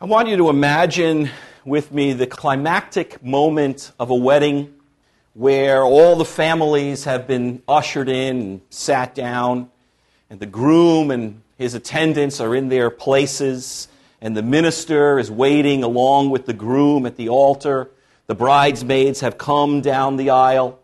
I want you to imagine with me the climactic moment of a wedding where all the families have been ushered in and sat down, and the groom and his attendants are in their places, and the minister is waiting along with the groom at the altar. The bridesmaids have come down the aisle,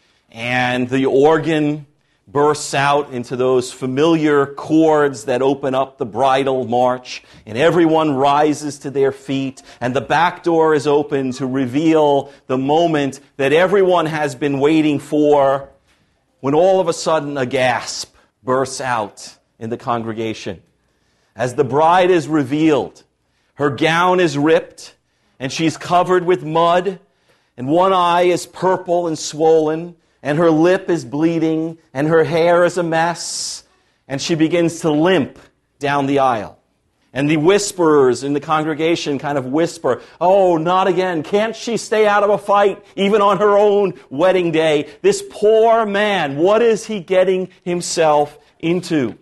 and the organ bursts out into those familiar chords that open up the bridal march, and everyone rises to their feet, and the back door is open to reveal the moment that everyone has been waiting for, when all of a sudden a gasp bursts out in the congregation. As the bride is revealed, her gown is ripped, and she's covered with mud, and one eye is purple and swollen, and her lip is bleeding, and her hair is a mess, and she begins to limp down the aisle. And the whisperers in the congregation kind of whisper, "Oh, not again. Can't she stay out of a fight even on her own wedding day? This poor man, what is he getting himself into?"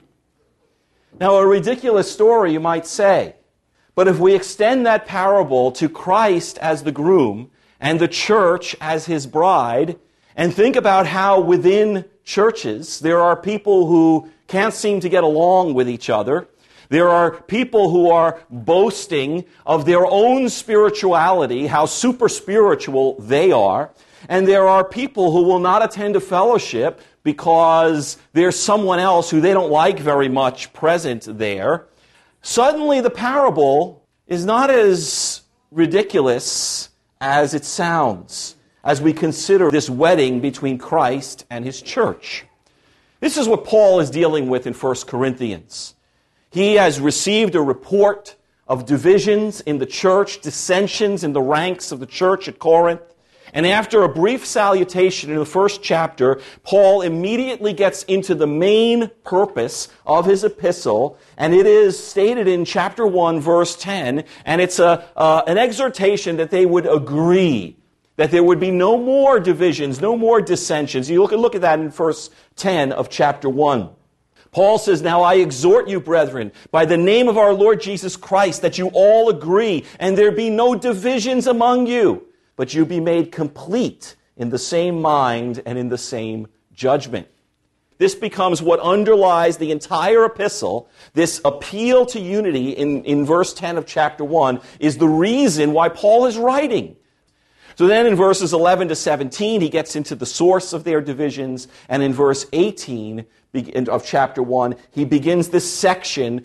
Now, a ridiculous story, you might say. But if we extend that parable to Christ as the groom and the church as his bride, and think about how within churches there are people who can't seem to get along with each other. There are people who are boasting of their own spirituality, how super spiritual they are. And there are people who will not attend a fellowship because there's someone else who they don't like very much present there. Suddenly the parable is not as ridiculous as it sounds as we consider this wedding between Christ and his church. This is what Paul is dealing with in 1 Corinthians. He has received a report of divisions in the church, dissensions in the ranks of the church at Corinth. And after a brief salutation in the first chapter, Paul immediately gets into the main purpose of his epistle, and it is stated in chapter 1, verse 10, and it's an exhortation that they would agree, that there would be no more divisions, no more dissensions. You look at that in verse 10 of chapter 1. Paul says, "Now I exhort you, brethren, by the name of our Lord Jesus Christ, that you all agree, and there be no divisions among you, but you be made complete in the same mind and in the same judgment." This becomes what underlies the entire epistle. This appeal to unity in verse 10 of chapter 1 is the reason why Paul is writing. So then in verses 11 to 17, he gets into the source of their divisions, and in verse 18 of chapter 1, he begins this section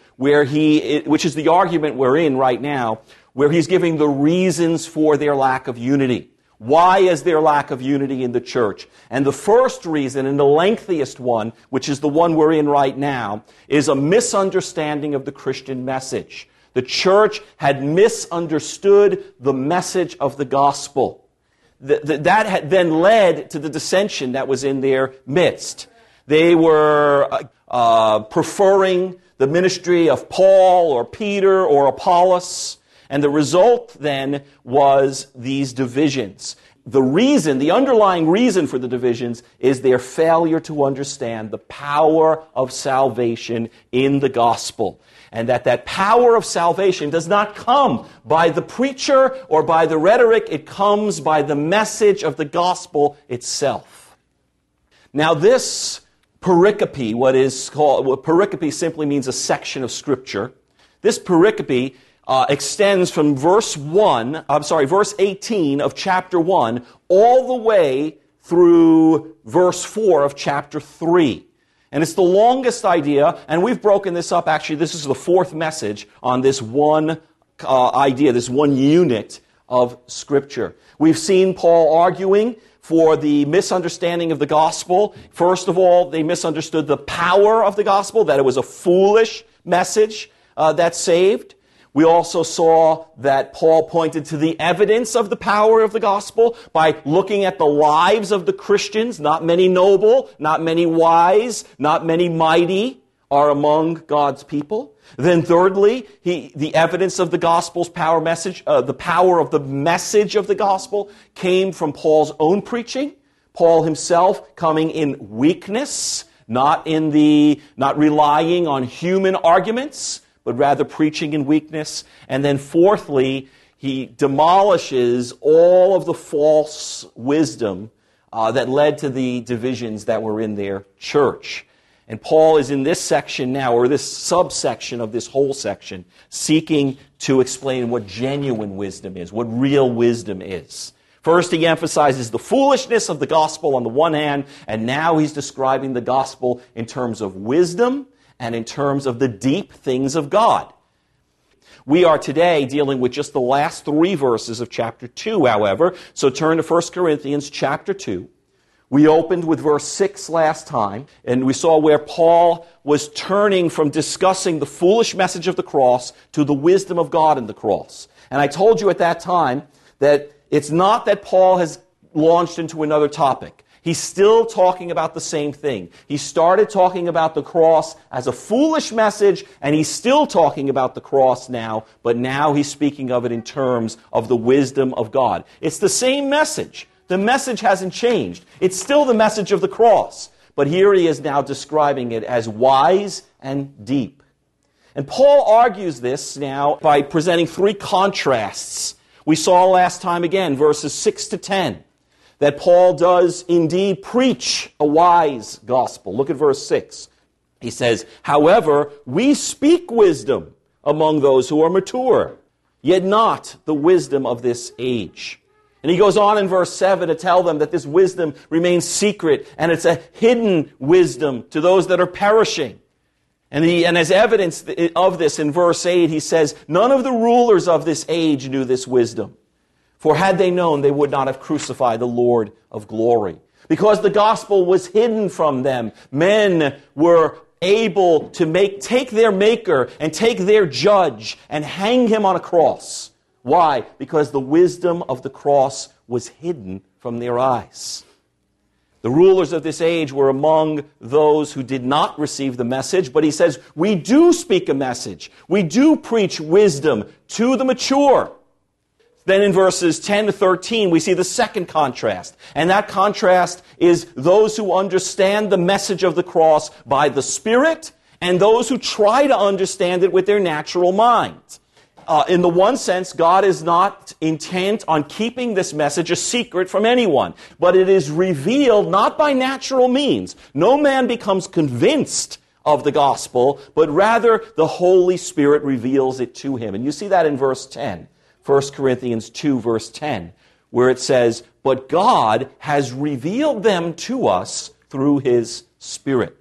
which is the argument we're in right now, where he's giving the reasons for their lack of unity. Why is there lack of unity in the church? And the first reason, and the lengthiest one, which is the one we're in right now, is a misunderstanding of the Christian message. The church had misunderstood the message of the gospel. That had then led to the dissension that was in their midst. They were preferring the ministry of Paul or Peter or Apollos, and the result then was these divisions. The underlying reason for the divisions is their failure to understand the power of salvation in the gospel. And that power of salvation does not come by the preacher or by the rhetoric. It comes by the message of the gospel itself. Now this pericope, pericope simply means a section of Scripture. This pericope extends from verse 18 of chapter 1 all the way through verse 4 of chapter 3. And it's the longest idea, and we've broken this up. Actually, this is the fourth message on this one idea, this one unit of Scripture. We've seen Paul arguing for the misunderstanding of the gospel. First of all, they misunderstood the power of the gospel, that it was a foolish message that saved. We also saw that Paul pointed to the evidence of the power of the gospel by looking at the lives of the Christians. Not many noble, not many wise, not many mighty are among God's people. Then thirdly, the evidence of the gospel's power message, the power of the message of the gospel came from Paul's own preaching. Paul himself coming in weakness, not relying on human arguments, but rather preaching in weakness. And then fourthly, he demolishes all of the false wisdom that led to the divisions that were in their church. And Paul is in this section now, or this subsection of this whole section, seeking to explain what genuine wisdom is, what real wisdom is. First, he emphasizes the foolishness of the gospel on the one hand, and now he's describing the gospel in terms of wisdom and in terms of the deep things of God. We are today dealing with just the last 3 verses of chapter 2, however, so turn to 1 Corinthians chapter 2. We opened with verse 6 last time, and we saw where Paul was turning from discussing the foolish message of the cross to the wisdom of God in the cross. And I told you at that time that it's not that Paul has launched into another topic. He's still talking about the same thing. He started talking about the cross as a foolish message, and he's still talking about the cross now, but now he's speaking of it in terms of the wisdom of God. It's the same message. The message hasn't changed. It's still the message of the cross. But here he is now describing it as wise and deep. And Paul argues this now by presenting 3 contrasts. We saw last time again, verses 6 to 10, that Paul does indeed preach a wise gospel. Look at verse 6. He says, "However, we speak wisdom among those who are mature, yet not the wisdom of this age." And he goes on in verse 7 to tell them that this wisdom remains secret, and it's a hidden wisdom to those that are perishing. And as evidence of this, in verse 8, he says, "None of the rulers of this age knew this wisdom. For had they known, they would not have crucified the Lord of glory." Because the gospel was hidden from them, men were able to take their maker and take their judge and hang him on a cross. Why? Because the wisdom of the cross was hidden from their eyes. The rulers of this age were among those who did not receive the message, but he says, we do speak a message. We do preach wisdom to the mature. Then in verses 10 to 13, we see the second contrast. And that contrast is those who understand the message of the cross by the Spirit and those who try to understand it with their natural mind. In the one sense, God is not intent on keeping this message a secret from anyone, but it is revealed not by natural means. No man becomes convinced of the gospel, but rather the Holy Spirit reveals it to him. And you see that in verse 10, 1 Corinthians 2, verse 10, where it says, "But God has revealed them to us through His Spirit."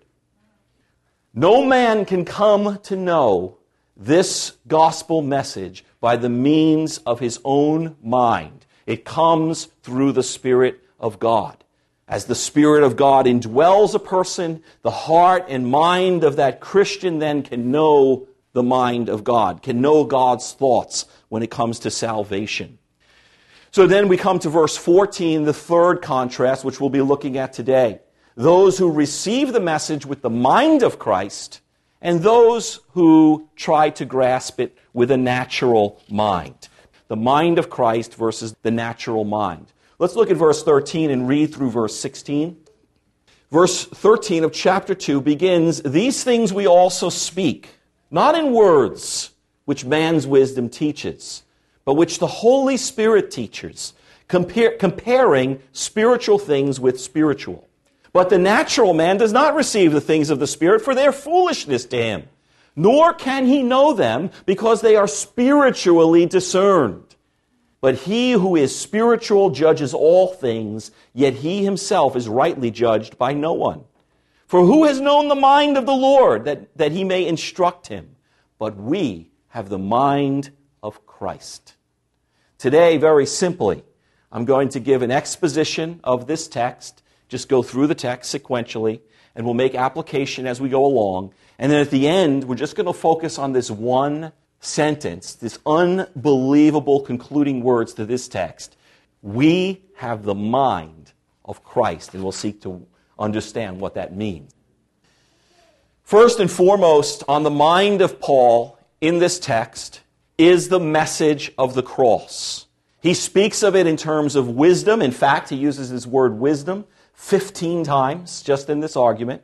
No man can come to know this gospel message by the means of his own mind. It comes through the Spirit of God. As the Spirit of God indwells a person, the heart and mind of that Christian then can know the mind of God, can know God's thoughts when it comes to salvation. So then we come to verse 14, the third contrast, which we'll be looking at today. Those who receive the message with the mind of Christ, and those who try to grasp it with a natural mind. The mind of Christ versus the natural mind. Let's look at verse 13 and read through verse 16. Verse 13 of chapter 2 begins, "These things we also speak, not in words which man's wisdom teaches, but which the Holy Spirit teaches, comparing spiritual things with spiritual. But the natural man does not receive the things of the Spirit, for they are foolishness to him. Nor can he know them, because they are spiritually discerned. But he who is spiritual judges all things, yet he himself is rightly judged by no one. For who has known the mind of the Lord, that he may instruct him? But we have the mind of Christ." Today, very simply, I'm going to give an exposition of this text. Just go through the text sequentially, and we'll make application as we go along. And then at the end, we're just going to focus on this one sentence, this unbelievable concluding words to this text. We have the mind of Christ, and we'll seek to understand what that means. First and foremost, on the mind of Paul in this text is the message of the cross. He speaks of it in terms of wisdom. In fact, he uses this word wisdom 15 times just in this argument.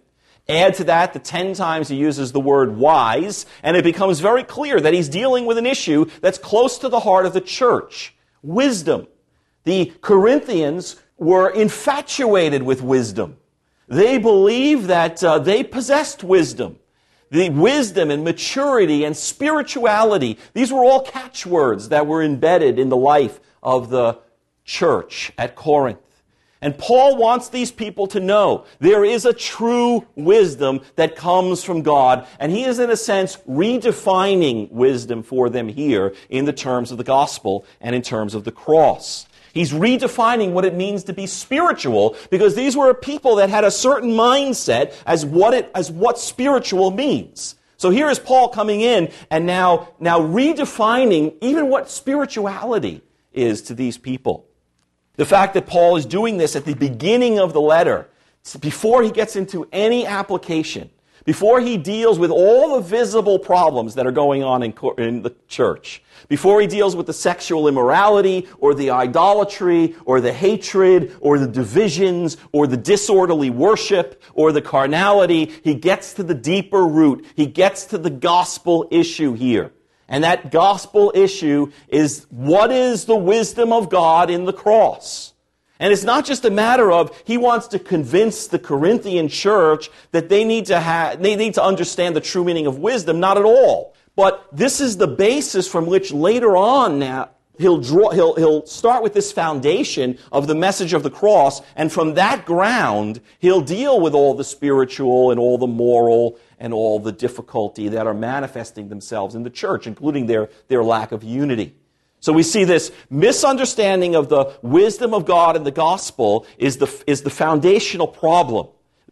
Add to that the 10 times he uses the word wise, and it becomes very clear that he's dealing with an issue that's close to the heart of the church. Wisdom. The Corinthians were infatuated with wisdom. They believed that they possessed wisdom. The wisdom and maturity and spirituality, these were all catchwords that were embedded in the life of the church at Corinth. And Paul wants these people to know there is a true wisdom that comes from God, and he is in a sense redefining wisdom for them here in the terms of the gospel and in terms of the cross. He's redefining what it means to be spiritual, because these were a people that had a certain mindset as what spiritual means. So here is Paul coming in and now redefining even what spirituality is to these people. The fact that Paul is doing this at the beginning of the letter, before he gets into any application, before he deals with all the visible problems that are going on in the church, before he deals with the sexual immorality or the idolatry or the hatred or the divisions or the disorderly worship or the carnality, he gets to the deeper root. He gets to the gospel issue here. And that gospel issue is, what is the wisdom of God in the cross? And it's not just a matter of he wants to convince the Corinthian church that they need to understand the true meaning of wisdom. Not at all. But this is the basis from which later on now he'll start with this foundation of the message of the cross, and from that ground he'll deal with all the spiritual and all the moral and all the difficulty that are manifesting themselves in the church, including their lack of unity. So we see this misunderstanding of the wisdom of God and the gospel is the foundational problem.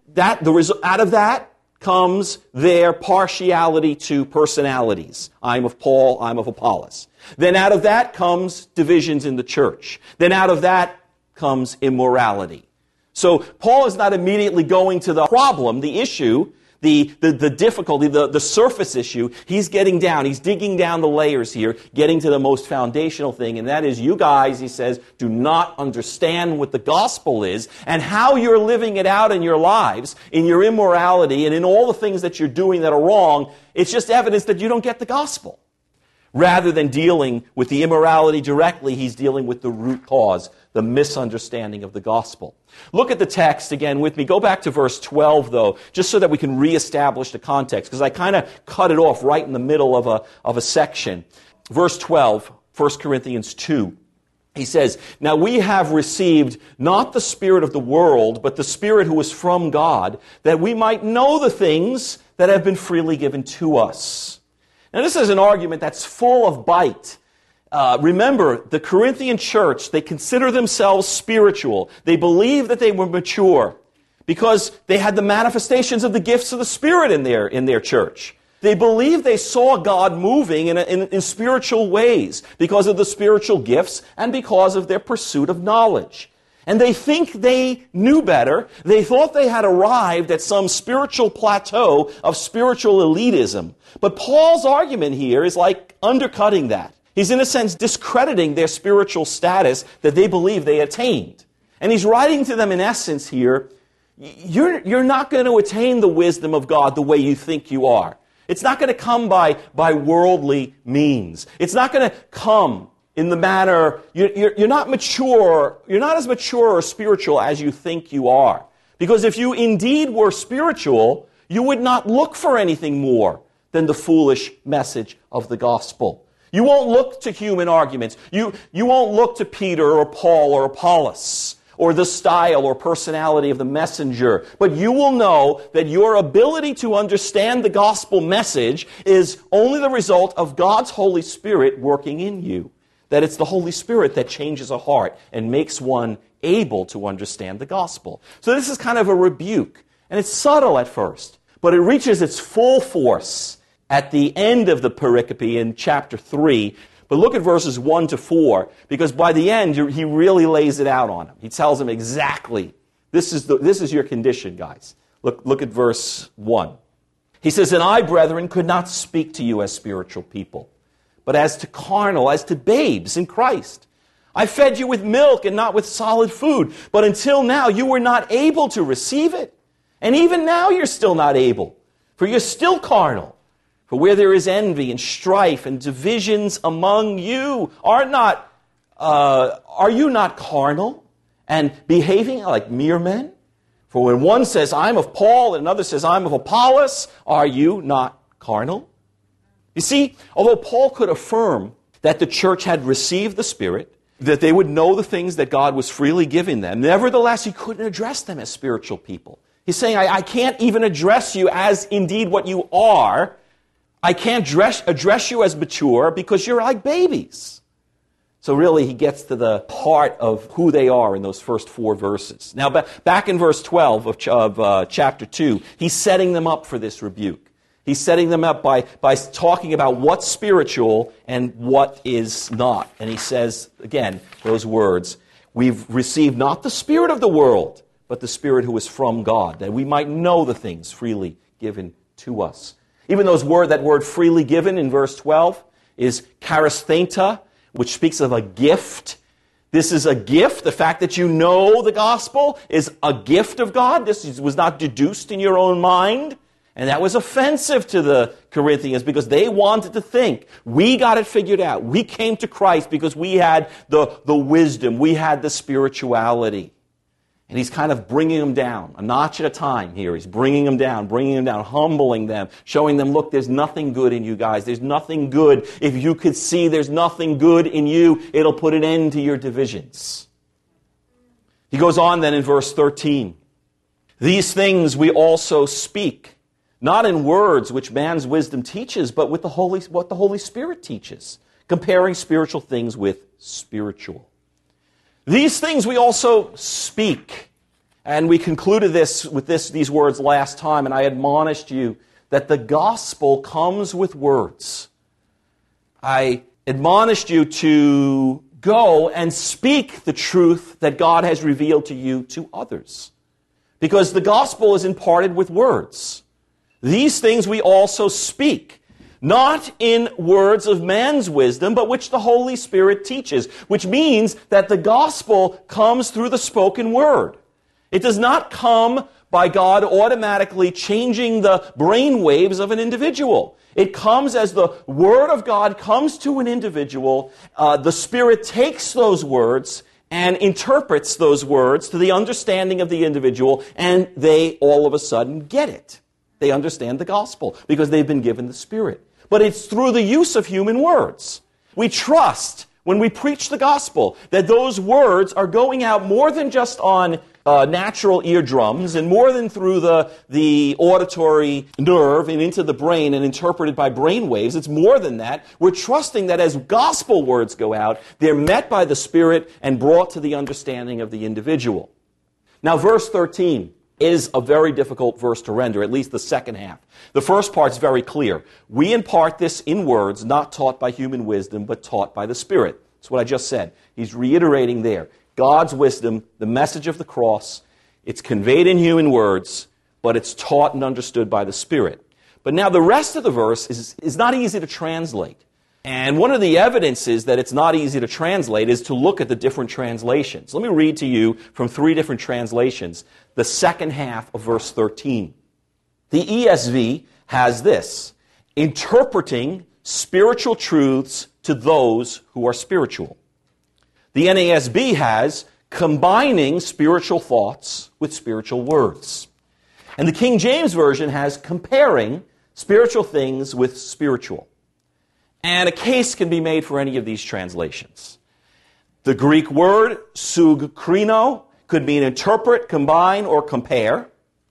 Out of that comes their partiality to personalities. I'm of Paul, I'm of Apollos. Then out of that comes divisions in the church. Then out of that comes immorality. So Paul is not immediately going to the problem, the issue, the difficulty, the surface issue. He's getting down. He's digging down the layers here, getting to the most foundational thing, and that is you guys, he says, do not understand what the gospel is and how you're living it out in your lives, in your immorality, and in all the things that you're doing that are wrong. It's just evidence that you don't get the gospel. Rather than dealing with the immorality directly, he's dealing with the root cause, the misunderstanding of the gospel. Look at the text again with me. Go back to verse 12, though, just so that we can reestablish the context, because I kind of cut it off right in the middle of a section. Verse 12, 1 Corinthians 2. He says, "Now we have received not the spirit of the world, but the Spirit who is from God, that we might know the things that have been freely given to us." Now, this is an argument that's full of bite. Remember, the Corinthian church, they consider themselves spiritual. They believe that they were mature because they had the manifestations of the gifts of the Spirit in their church. They believed they saw God moving in spiritual ways because of the spiritual gifts and because of their pursuit of knowledge. And they think they knew better. They thought they had arrived at some spiritual plateau of spiritual elitism. But Paul's argument here is like undercutting that. He's in a sense discrediting their spiritual status that they believe they attained. And he's writing to them in essence here, you're not going to attain the wisdom of God the way you think you are. It's not going to come by worldly means. It's not going to come in the manner, you're not mature, you're not as mature or spiritual as you think you are. Because if you indeed were spiritual, you would not look for anything more than the foolish message of the gospel. You won't look to human arguments. You won't look to Peter or Paul or Apollos or the style or personality of the messenger. But you will know that your ability to understand the gospel message is only the result of God's Holy Spirit working in you. That it's the Holy Spirit that changes a heart and makes one able to understand the gospel. So this is kind of a rebuke. And it's subtle at first, but it reaches its full force at the end of the pericope in chapter 3. But look at verses 1 to 4, because by the end, he really lays it out on them. He tells them exactly, this is your condition, guys. Look at verse 1. He says, "And I, brethren, could not speak to you as spiritual people, but as to carnal, as to babes in Christ. I fed you with milk and not with solid food, but until now you were not able to receive it. And even now you're still not able, for you're still carnal. For where there is envy and strife and divisions among you, are you not carnal and behaving like mere men? For when one says, I'm of Paul, and another says, I'm of Apollos, are you not carnal? You see, although Paul could affirm that the church had received the Spirit, that they would know the things that God was freely giving them, nevertheless, he couldn't address them as spiritual people. He's saying, I can't even address you as indeed what you are. I can't address you as mature because you're like babies. So really, he gets to the heart of who they are in those first 4 verses. Now, back in verse 12 of chapter 2, he's setting them up for this rebuke. He's setting them up by talking about what's spiritual and what is not. And he says, again, those words, we've received not the spirit of the world, but the Spirit who is from God, that we might know the things freely given to us. Even that word freely given in verse 12 is charisthenta, which speaks of a gift. This is a gift. The fact that you know the gospel is a gift of God. This was not deduced in your own mind. And that was offensive to the Corinthians because they wanted to think, we got it figured out. We came to Christ because we had the wisdom. We had the spirituality. And he's kind of bringing them down, a notch at a time here. He's bringing them down, humbling them, showing them, look, there's nothing good in you guys. There's nothing good. If you could see there's nothing good in you, it'll put an end to your divisions. He goes on then in verse 13. These things we also speak, not in words which man's wisdom teaches, but with what the Holy Spirit teaches, comparing spiritual things with spiritual. These things we also speak. And we concluded this with these words last time, and I admonished you that the gospel comes with words. I admonished you to go and speak the truth that God has revealed to you to others. Because the gospel is imparted with words. These things we also speak, not in words of man's wisdom, but which the Holy Spirit teaches, which means that the gospel comes through the spoken word. It does not come by God automatically changing the brain waves of an individual. It comes as the word of God comes to an individual. The Spirit takes those words and interprets those words to the understanding of the individual, and they all of a sudden get it. They understand the gospel because they've been given the Spirit. But it's through the use of human words. We trust when we preach the gospel that those words are going out more than just on natural eardrums and more than through the auditory nerve and into the brain and interpreted by brain waves. It's more than that. We're trusting that as gospel words go out, they're met by the Spirit and brought to the understanding of the individual. Now, verse 13 is a very difficult verse to render, at least the second half. The first part's very clear. We impart this in words not taught by human wisdom, but taught by the Spirit. That's what I just said. He's reiterating there. God's wisdom, the message of the cross, it's conveyed in human words, but it's taught and understood by the Spirit. But now the rest of the verse is not easy to translate. And one of the evidences that it's not easy to translate is to look at the different translations. Let me read to you from 3 different translations the second half of verse 13. The ESV has this: interpreting spiritual truths to those who are spiritual. The NASB has combining spiritual thoughts with spiritual words. And the King James Version has comparing spiritual things with spiritual. And a case can be made for any of these translations. The Greek word sugkrino could mean interpret, combine, or compare.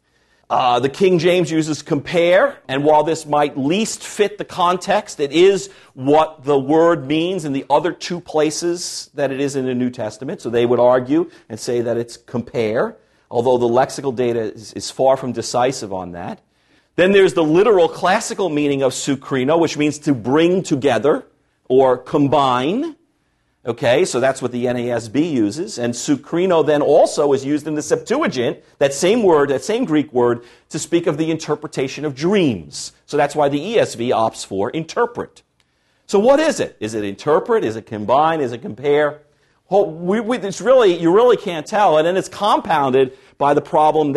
The King James uses compare, and while this might least fit the context, it is what the word means in the other 2 places that it is in the New Testament. So they would argue and say that it's compare, although the lexical data is far from decisive on that. Then there's the literal classical meaning of sukrino, which means to bring together or combine. Okay, so that's what the NASB uses. And sukrino then also is used in the Septuagint, that same word, that same Greek word, to speak of the interpretation of dreams. So that's why the ESV opts for interpret. So what is it? Is it interpret? Is it combine? Is it compare? Well, you really can't tell. And then it's compounded by the problem that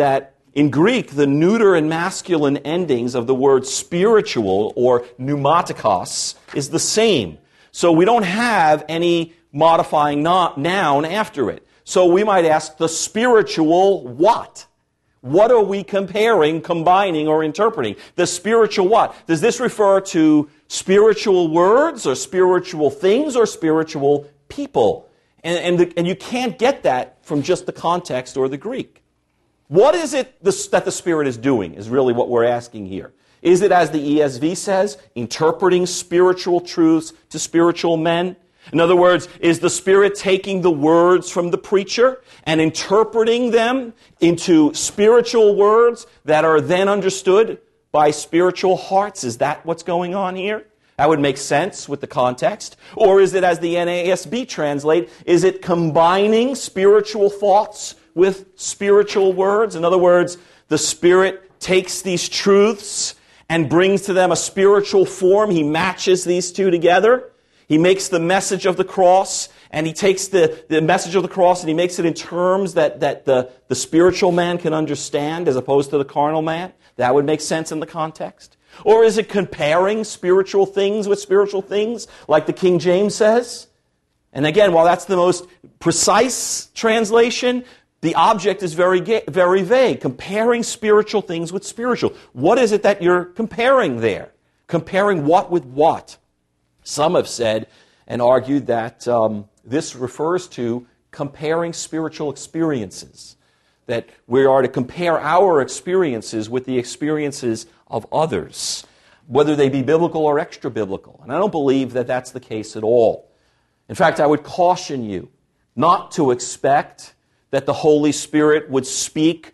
In Greek, the neuter and masculine endings of the word spiritual or pneumatikos is the same. So we don't have any modifying noun after it. So we might ask the spiritual what? What are we comparing, combining, or interpreting? The spiritual what? Does this refer to spiritual words or spiritual things or spiritual people? And you can't get that from just the context or the Greek. What is it that the Spirit is doing is really what we're asking here. Is it, as the ESV says, interpreting spiritual truths to spiritual men? In other words, is the Spirit taking the words from the preacher and interpreting them into spiritual words that are then understood by spiritual hearts? Is that what's going on here? That would make sense with the context. Or is it, as the NASB translate, is it combining spiritual thoughts with spiritual words? In other words, the Spirit takes these truths and brings to them a spiritual form. He matches these two together. He makes the message of the cross, and he takes the message of the cross and he makes it in terms that the spiritual man can understand as opposed to the carnal man. That would make sense in the context. Or is it comparing spiritual things with spiritual things, like the King James says? And again, while that's the most precise translation, the object is very vague. Comparing spiritual things with spiritual. What is it that you're comparing there? Comparing what with what? Some have said and argued that this refers to comparing spiritual experiences. That we are to compare our experiences with the experiences of others, whether they be biblical or extra-biblical. And I don't believe that that's the case at all. In fact, I would caution you not to expect that the Holy Spirit would speak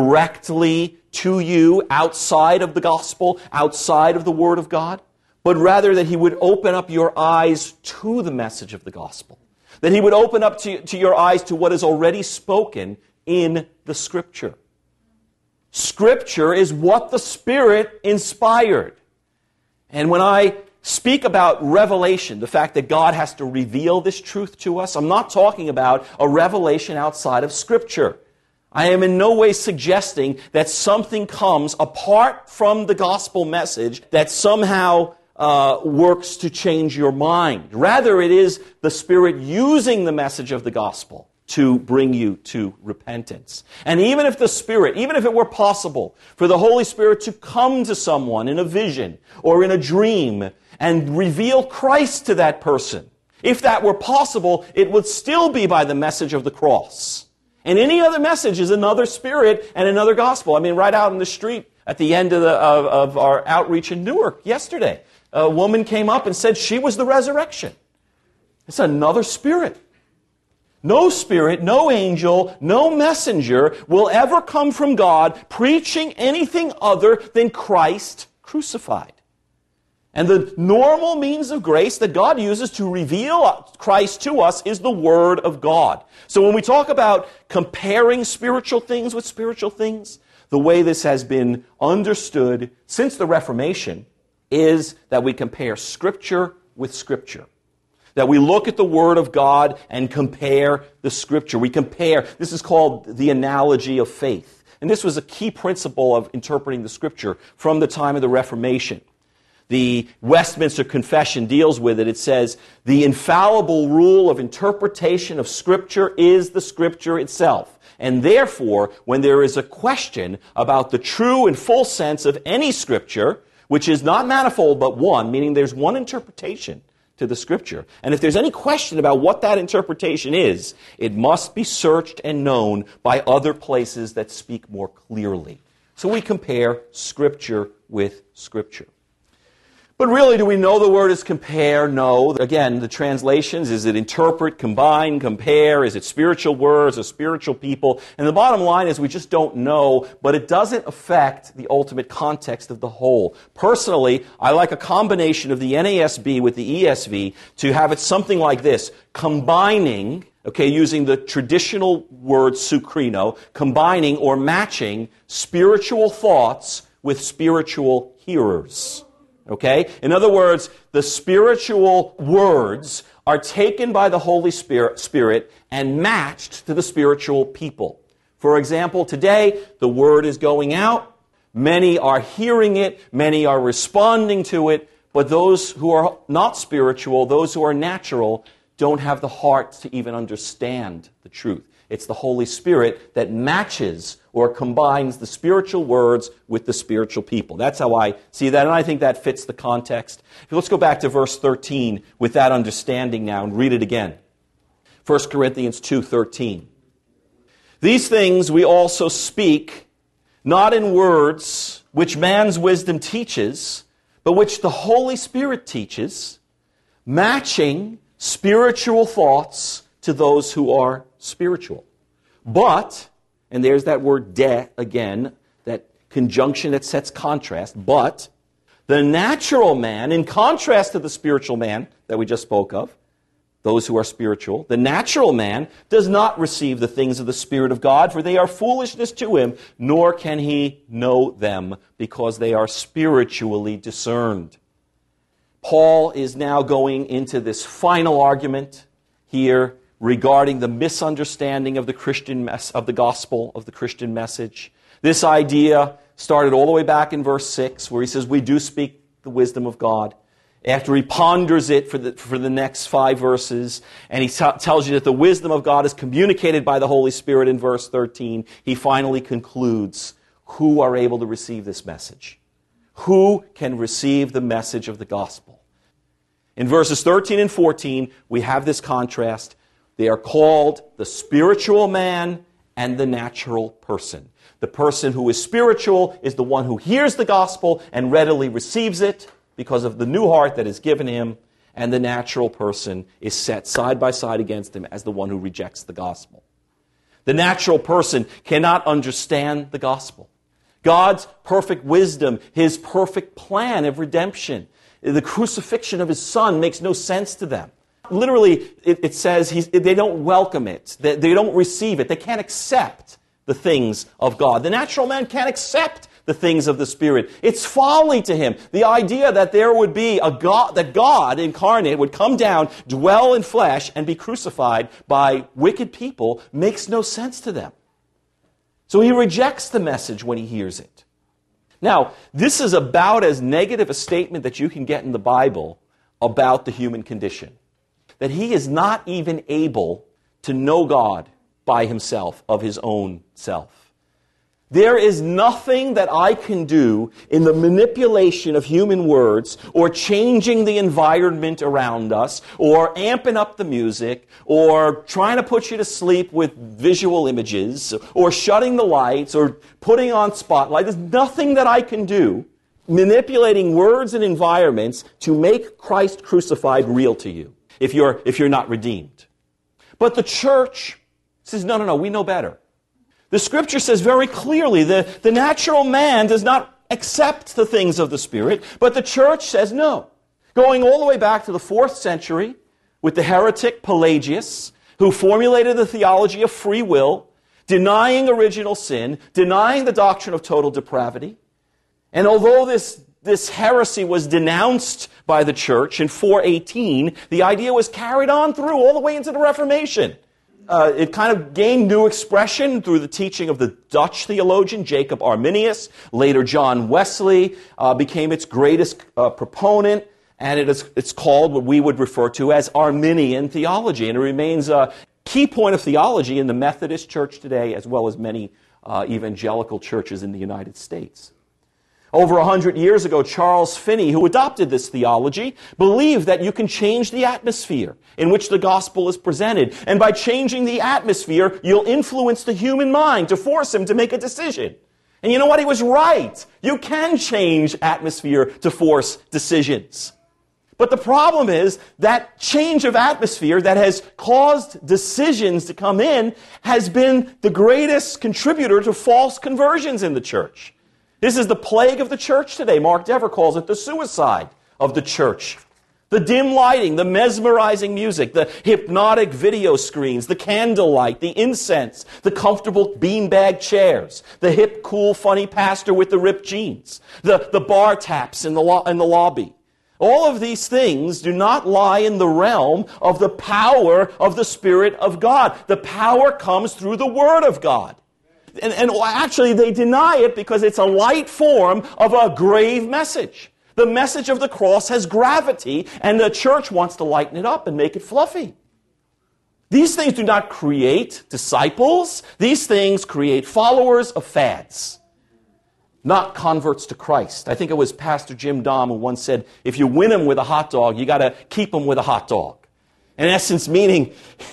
directly to you outside of the gospel, outside of the Word of God, but rather that He would open up your eyes to the message of the gospel. That He would open up to your eyes to what is already spoken in the Scripture. Scripture is what the Spirit inspired. And when I speak about revelation, the fact that God has to reveal this truth to us, I'm not talking about a revelation outside of Scripture. I am in no way suggesting that something comes apart from the gospel message that somehow works to change your mind. Rather, it is the Spirit using the message of the gospel to bring you to repentance. And even if it were possible for the Holy Spirit to come to someone in a vision or in a dream and reveal Christ to that person, if that were possible, it would still be by the message of the cross. And any other message is another spirit and another gospel. I mean, right out in the street at the end of our outreach in Newark yesterday, a woman came up and said she was the resurrection. It's another spirit. No spirit, no angel, no messenger will ever come from God preaching anything other than Christ crucified. And the normal means of grace that God uses to reveal Christ to us is the Word of God. So when we talk about comparing spiritual things with spiritual things, the way this has been understood since the Reformation is that we compare Scripture with Scripture. That we look at the Word of God and compare the Scripture. We compare. This is called the analogy of faith. And this was a key principle of interpreting the Scripture from the time of the Reformation. The Westminster Confession deals with it. It says, the infallible rule of interpretation of Scripture is the Scripture itself. And therefore, when there is a question about the true and full sense of any Scripture, which is not manifold but one, meaning there's one interpretation to the Scripture. And if there's any question about what that interpretation is, it must be searched and known by other places that speak more clearly. So we compare Scripture with Scripture. But really, do we know the word is compare? No. Again, the translations, is it interpret, combine, compare? Is it spiritual words or spiritual people? And the bottom line is we just don't know, but it doesn't affect the ultimate context of the whole. Personally, I like a combination of the NASB with the ESV to have it something like this, combining, using the traditional word sukrino, combining or matching spiritual thoughts with spiritual hearers. In other words, the spiritual words are taken by the Holy Spirit and matched to the spiritual people. For example, today, the word is going out. Many are hearing it. Many are responding to it. But those who are not spiritual, those who are natural, don't have the heart to even understand the truth. It's the Holy Spirit that matches or combines the spiritual words with the spiritual people. That's how I see that, and I think that fits the context. Let's go back to verse 13 with that understanding now and read it again. 1 Corinthians 2:13. These things we also speak, not in words which man's wisdom teaches, but which the Holy Spirit teaches, matching spiritual thoughts to those who are spiritual. But, and there's that word de again, that conjunction that sets contrast, but the natural man, in contrast to the spiritual man that we just spoke of, those who are spiritual, the natural man does not receive the things of the Spirit of God, for they are foolishness to him, nor can he know them, because they are spiritually discerned. Paul is now going into this final argument here regarding the misunderstanding of the Christian of the gospel, of the Christian message. This idea started all the way back in verse 6, where he says, we do speak the wisdom of God. After he ponders it for the next 5 verses, and he tells you that the wisdom of God is communicated by the Holy Spirit in verse 13, he finally concludes, who are able to receive this message? Who can receive the message of the gospel? In verses 13 and 14, we have this contrast. They are called the spiritual man and the natural person. The person who is spiritual is the one who hears the gospel and readily receives it because of the new heart that is given him, and the natural person is set side by side against him as the one who rejects the gospel. The natural person cannot understand the gospel. God's perfect wisdom, his perfect plan of redemption, the crucifixion of his son makes no sense to them. Literally, it says they don't welcome it. They don't receive it. They can't accept the things of God. The natural man can't accept the things of the Spirit. It's folly to him. The idea that there would be a God, that God incarnate would come down, dwell in flesh, and be crucified by wicked people makes no sense to them. So he rejects the message when he hears it. Now, this is about as negative a statement that you can get in the Bible about the human condition. That he is not even able to know God by himself, of his own self. There is nothing that I can do in the manipulation of human words, or changing the environment around us, or amping up the music, or trying to put you to sleep with visual images, or shutting the lights, or putting on spotlight. There's nothing that I can do manipulating words and environments to make Christ crucified real to you if you're not redeemed. But the church says, no, we know better. The Scripture says very clearly that the natural man does not accept the things of the Spirit, but the church says no. Going all the way back to the 4th century with the heretic Pelagius, who formulated the theology of free will, denying original sin, denying the doctrine of total depravity. And although this heresy was denounced by the church in 418, the idea was carried on through all the way into the Reformation. It kind of gained new expression through the teaching of the Dutch theologian Jacob Arminius. Later, John Wesley became its greatest proponent, and it's called what we would refer to as Arminian theology. And it remains a key point of theology in the Methodist Church today, as well as many evangelical churches in the United States. Over 100 years ago, Charles Finney, who adopted this theology, believed that you can change the atmosphere in which the gospel is presented. And by changing the atmosphere, you'll influence the human mind to force him to make a decision. And you know what? He was right. You can change atmosphere to force decisions. But the problem is that change of atmosphere that has caused decisions to come in has been the greatest contributor to false conversions in the church. This is the plague of the church today. Mark Dever calls it the suicide of the church. The dim lighting, the mesmerizing music, the hypnotic video screens, the candlelight, the incense, the comfortable beanbag chairs, the hip, cool, funny pastor with the ripped jeans, the bar taps in the lobby. All of these things do not lie in the realm of the power of the Spirit of God. The power comes through the Word of God. And actually they deny it because it's a light form of a grave message. The message of the cross has gravity, and the church wants to lighten it up and make it fluffy. These things do not create disciples. These things create followers of fads, not converts to Christ. I think it was Pastor Jim Dom who once said, if you win them with a hot dog, you got to keep them with a hot dog. In essence, meaning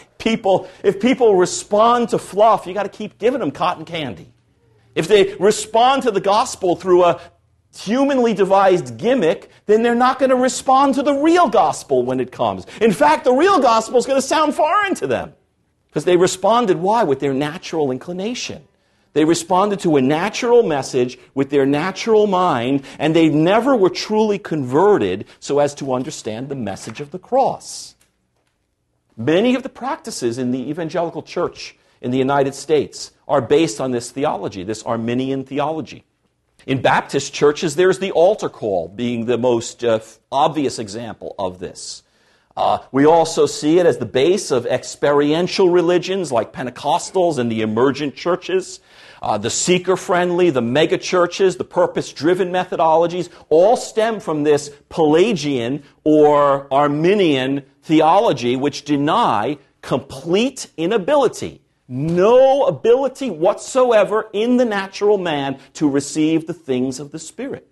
if people respond to fluff, you got to keep giving them cotton candy. If they respond to the gospel through a humanly devised gimmick, then they're not going to respond to the real gospel when it comes. In fact, the real gospel is going to sound foreign to them because they responded, why? With their natural inclination. They responded to a natural message with their natural mind, and they never were truly converted so as to understand the message of the cross. Many of the practices in the evangelical church in the United States are based on this theology, this Arminian theology. In Baptist churches, there's the altar call being the most obvious example of this. We also see it as the base of experiential religions like Pentecostals and the emergent churches. The seeker-friendly, the mega-churches, the purpose-driven methodologies all stem from this Pelagian or Arminian theology which deny complete inability, no ability whatsoever in the natural man to receive the things of the Spirit.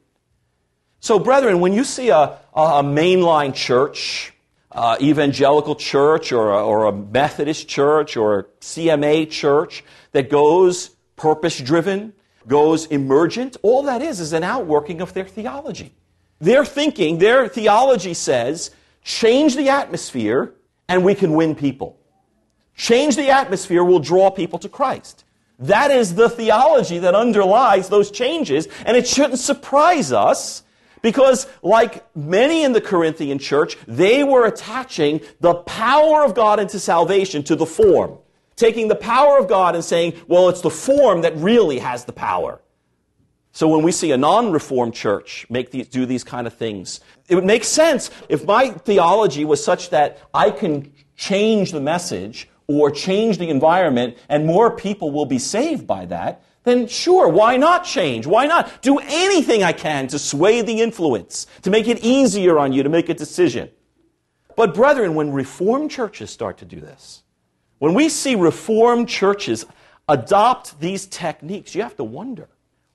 So, brethren, when you see a mainline church, evangelical church, or a Methodist church, or a CMA church that goes purpose-driven, goes emergent, all that is an outworking of their theology. Their thinking, their theology says, change the atmosphere and we can win people. Change the atmosphere will draw people to Christ. That is the theology that underlies those changes, and it shouldn't surprise us because, like many in the Corinthian church, they were attaching the power of God into salvation to the form. Taking the power of God and saying, well, it's the form that really has the power. So when we see a non-reformed church do these kind of things, it would make sense if my theology was such that I can change the message or change the environment and more people will be saved by that, then sure, why not change? Why not do anything I can to sway the influence, to make it easier on you to make a decision? But brethren, when Reformed churches start to do this, when we see Reformed churches adopt these techniques, you have to wonder,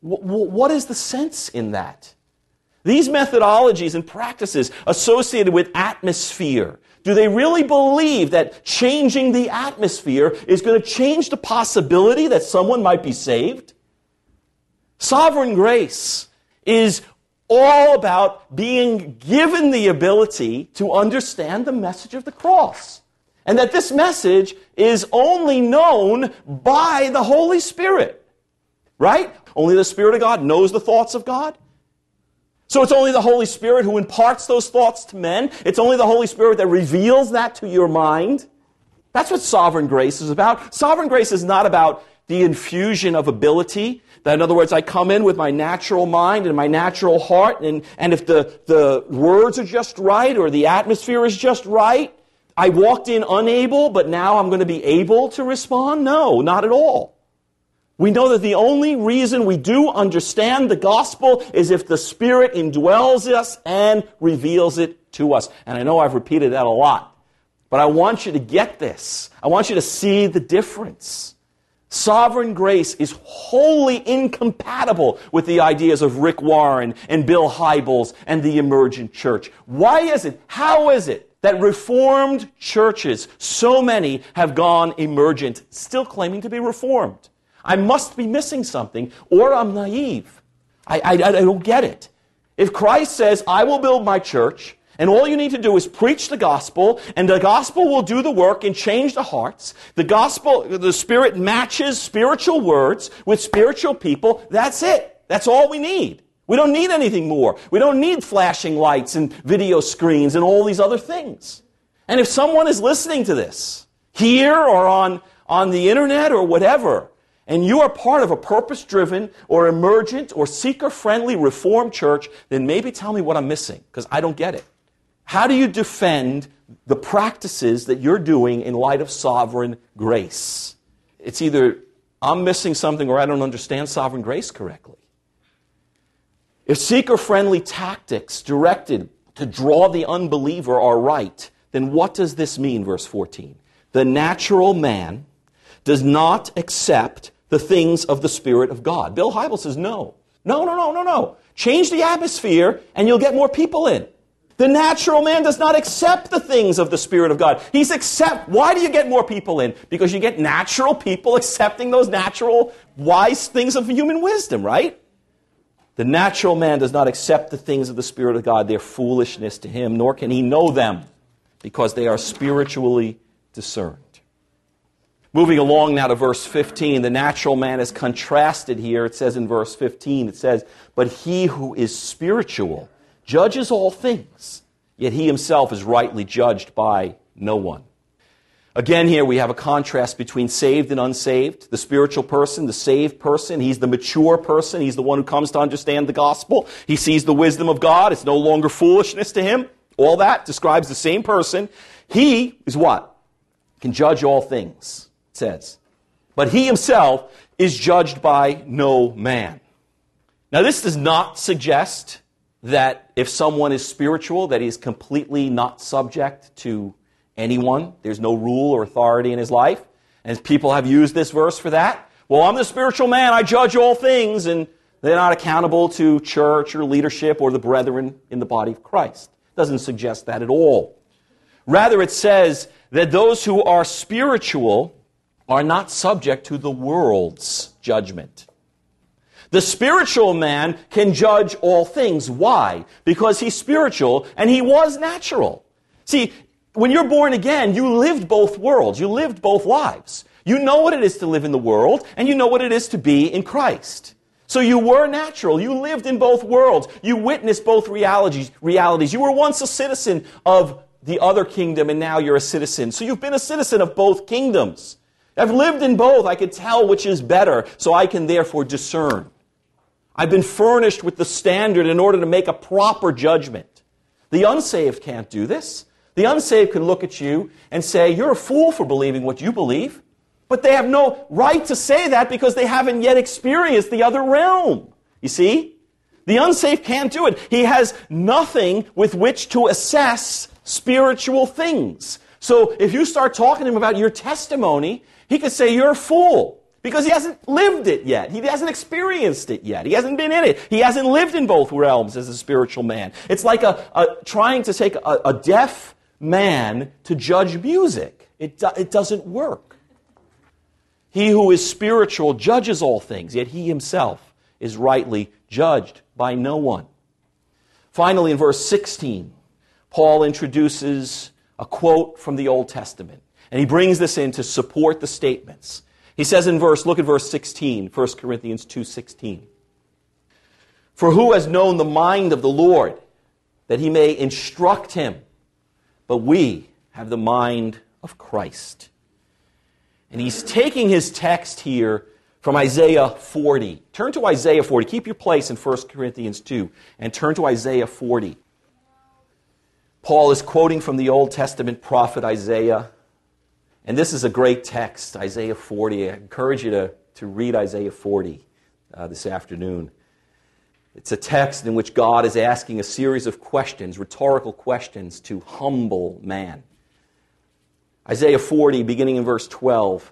what is the sense in that? These methodologies and practices associated with atmosphere, do they really believe that changing the atmosphere is going to change the possibility that someone might be saved? Sovereign grace is all about being given the ability to understand the message of the cross. And that this message is only known by the Holy Spirit. Right? Only the Spirit of God knows the thoughts of God. So it's only the Holy Spirit who imparts those thoughts to men. It's only the Holy Spirit that reveals that to your mind. That's what sovereign grace is about. Sovereign grace is not about the infusion of ability. That, in other words, I come in with my natural mind and my natural heart, and if the words are just right or the atmosphere is just right, I walked in unable, but now I'm going to be able to respond? No, not at all. We know that the only reason we do understand the gospel is if the Spirit indwells us and reveals it to us. And I know I've repeated that a lot, but I want you to get this. I want you to see the difference. Sovereign grace is wholly incompatible with the ideas of Rick Warren and Bill Hybels and the emergent church. Why is it? How is it that Reformed churches, so many, have gone emergent, still claiming to be Reformed? I must be missing something, or I'm naive. I don't get it. If Christ says, I will build my church, and all you need to do is preach the gospel, and the gospel will do the work and change the hearts, the Spirit matches spiritual words with spiritual people, that's it. That's all we need. We don't need anything more. We don't need flashing lights and video screens and all these other things. And if someone is listening to this, here or on the internet or whatever, and you are part of a purpose-driven or emergent or seeker-friendly Reformed church, then maybe tell me what I'm missing, because I don't get it. How do you defend the practices that you're doing in light of sovereign grace? It's either I'm missing something or I don't understand sovereign grace correctly. If seeker-friendly tactics directed to draw the unbeliever are right, then what does this mean, verse 14? The natural man does not accept the things of the Spirit of God. Bill Hybels says no. No. Change the atmosphere and you'll get more people in. The natural man does not accept the things of the Spirit of God. Why do you get more people in? Because you get natural people accepting those natural, wise things of human wisdom, right? The natural man does not accept the things of the Spirit of God. They're foolishness to him, nor can he know them, because they are spiritually discerned. Moving along now to verse 15, the natural man is contrasted here. It says in verse 15, it says, but he who is spiritual judges all things, yet he himself is rightly judged by no one. Again, here we have a contrast between saved and unsaved. The spiritual person, the saved person, he's the mature person. He's the one who comes to understand the gospel. He sees the wisdom of God. It's no longer foolishness to him. All that describes the same person. He is what? Can judge all things, it says. But he himself is judged by no man. Now, this does not suggest that if someone is spiritual, that he is completely not subject to anyone. There's no rule or authority in his life. And people have used this verse for that. Well, I'm the spiritual man, I judge all things, and they're not accountable to church or leadership or the brethren in the body of Christ. It doesn't suggest that at all. Rather, it says that those who are spiritual are not subject to the world's judgment. The spiritual man can judge all things. Why? Because he's spiritual and he was natural. See, when you're born again, you lived both worlds. You lived both lives. You know what it is to live in the world and you know what it is to be in Christ. So you were natural. You lived in both worlds. You witnessed both realities. You were once a citizen of the other kingdom and now you're a citizen. So you've been a citizen of both kingdoms. I've lived in both. I can tell which is better, so I can therefore discern. I've been furnished with the standard in order to make a proper judgment. The unsaved can't do this. The unsaved can look at you and say, you're a fool for believing what you believe. But they have no right to say that because they haven't yet experienced the other realm. You see? The unsaved can't do it. He has nothing with which to assess spiritual things. So if you start talking to him about your testimony, he could say you're a fool. Because he hasn't lived it yet. He hasn't experienced it yet. He hasn't been in it. He hasn't lived in both realms as a spiritual man. It's like trying to take a deaf man to judge music. It doesn't work. He who is spiritual judges all things, yet he himself is rightly judged by no one. Finally, in verse 16, Paul introduces a quote from the Old Testament. And he brings this in to support the statements. He says look at verse 16, 1 Corinthians 2:16. For who has known the mind of the Lord, that he may instruct him? But we have the mind of Christ. And he's taking his text here from Isaiah 40. Turn to Isaiah 40. Keep your place in 1 Corinthians 2 and turn to Isaiah 40. Paul is quoting from the Old Testament prophet Isaiah. And this is a great text, Isaiah 40. I encourage you to read Isaiah 40 this afternoon. It's a text in which God is asking a series of questions, rhetorical questions, to humble man. Isaiah 40, beginning in verse 12.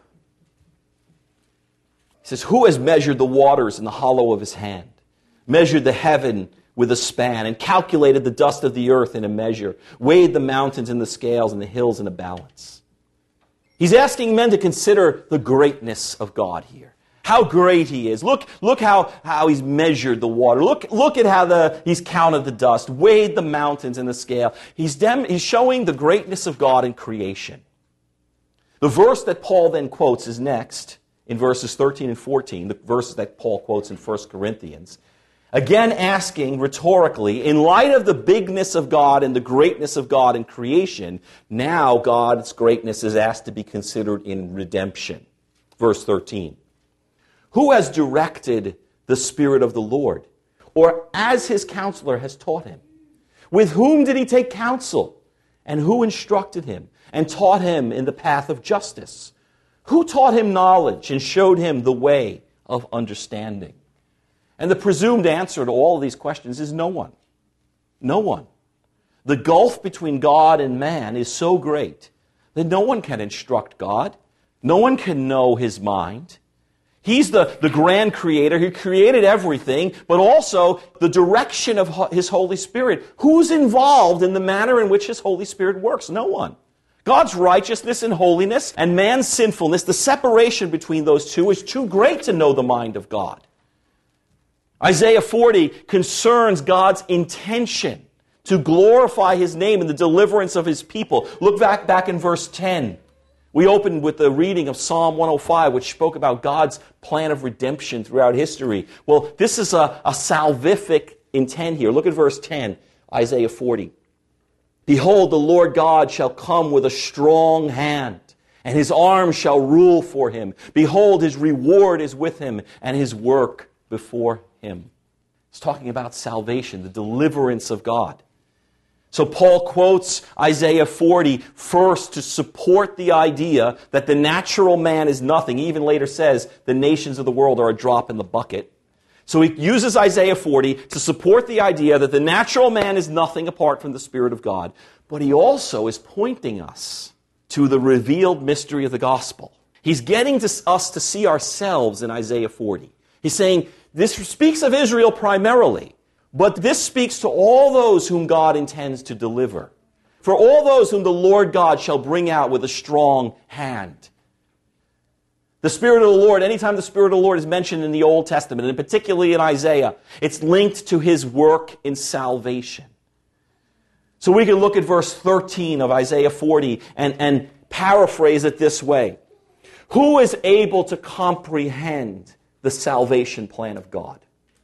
He says, who has measured the waters in the hollow of his hand, measured the heaven with a span, and calculated the dust of the earth in a measure, weighed the mountains in the scales and the hills in a balance? He's asking men to consider the greatness of God here. How great he is. Look how he's measured the water. Look at how he's counted the dust, weighed the mountains in the scale. He's showing the greatness of God in creation. The verse that Paul then quotes is next in verses 13 and 14, the verses that Paul quotes in 1 Corinthians. Again asking rhetorically, in light of the bigness of God and the greatness of God in creation, now God's greatness is asked to be considered in redemption. Verse 13. Who has directed the Spirit of the Lord? Or as his counselor has taught him? With whom did he take counsel? And who instructed him and taught him in the path of justice? Who taught him knowledge and showed him the way of understanding? And the presumed answer to all of these questions is no one. No one. The gulf between God and man is so great that no one can instruct God. No one can know his mind. He's the grand creator. He created everything, but also the direction of his Holy Spirit. Who's involved in the manner in which his Holy Spirit works? No one. God's righteousness and holiness and man's sinfulness, the separation between those two is too great to know the mind of God. Isaiah 40 concerns God's intention to glorify his name in the deliverance of his people. Look back in verse 10. We opened with the reading of Psalm 105, which spoke about God's plan of redemption throughout history. Well, this is a salvific intent here. Look at verse 10, Isaiah 40. Behold, the Lord God shall come with a strong hand, and his arm shall rule for him. Behold, his reward is with him, and his work before him. It's talking about salvation, the deliverance of God. So Paul quotes Isaiah 40 first to support the idea that the natural man is nothing. He even later says the nations of the world are a drop in the bucket. So he uses Isaiah 40 to support the idea that the natural man is nothing apart from the Spirit of God. But he also is pointing us to the revealed mystery of the gospel. He's getting us to see ourselves in Isaiah 40. He's saying this speaks of Israel primarily, but this speaks to all those whom God intends to deliver. For all those whom the Lord God shall bring out with a strong hand. The Spirit of the Lord, anytime the Spirit of the Lord is mentioned in the Old Testament, and particularly in Isaiah, it's linked to his work in salvation. So we can look at verse 13 of Isaiah 40 and paraphrase it this way. Who is able to comprehend the salvation plan of God?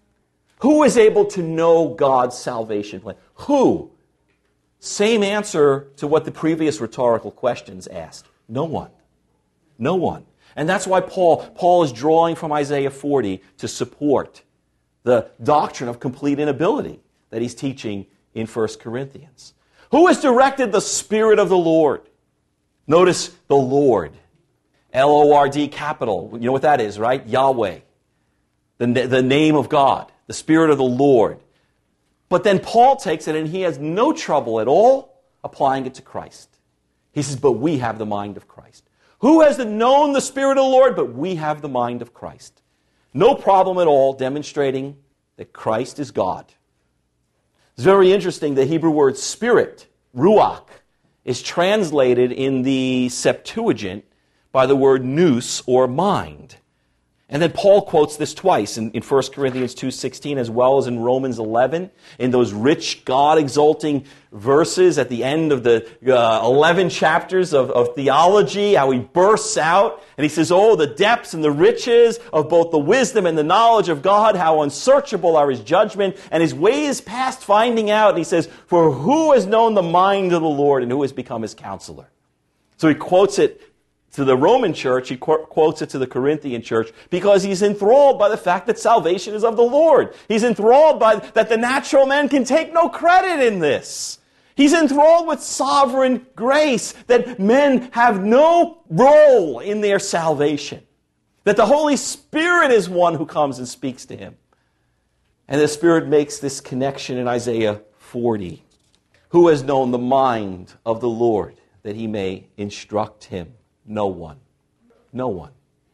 Who is able to know God's salvation plan? Who? Same answer to what the previous rhetorical questions asked. No one. No one. And that's why Paul is drawing from Isaiah 40 to support the doctrine of complete inability that he's teaching in 1 Corinthians. Who has directed the Spirit of the Lord? Notice the Lord. L-O-R-D capital. You know what that is, right? Yahweh. The name of God. The Spirit of the Lord. But then Paul takes it and he has no trouble at all applying it to Christ. He says, but we have the mind of Christ. Who has known the Spirit of the Lord? But we have the mind of Christ. No problem at all demonstrating that Christ is God. It's very interesting, the Hebrew word spirit, ruach, is translated in the Septuagint by the word nous, or mind. And then Paul quotes this twice in 1 Corinthians 2:16 as well as in Romans 11, in those rich God-exalting verses at the end of the 11 chapters of theology, how he bursts out and he says, oh, the depths and the riches of both the wisdom and the knowledge of God, how unsearchable are his judgment and his ways past finding out. And he says, for who has known the mind of the Lord and who has become his counselor? So he quotes it to the Roman church, he quotes it to the Corinthian church, because he's enthralled by the fact that salvation is of the Lord. He's enthralled by that the natural man can take no credit in this. He's enthralled with sovereign grace, that men have no role in their salvation. That the Holy Spirit is one who comes and speaks to him. And the Spirit makes this connection in Isaiah 40. Who has known the mind of the Lord, that he may instruct him? No one. No one.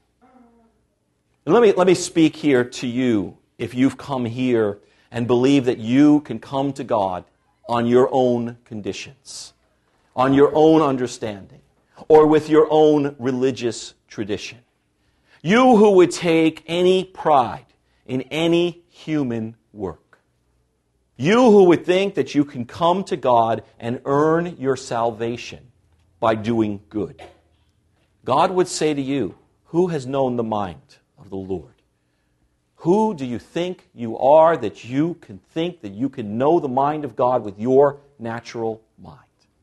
And let me speak here to you, if you've come here and believe that you can come to God on your own conditions, on your own understanding, or with your own religious tradition. You who would take any pride in any human work. You who would think that you can come to God and earn your salvation by doing good. God would say to you, who has known the mind of the Lord? Who do you think you are that you can think that you can know the mind of God with your natural mind?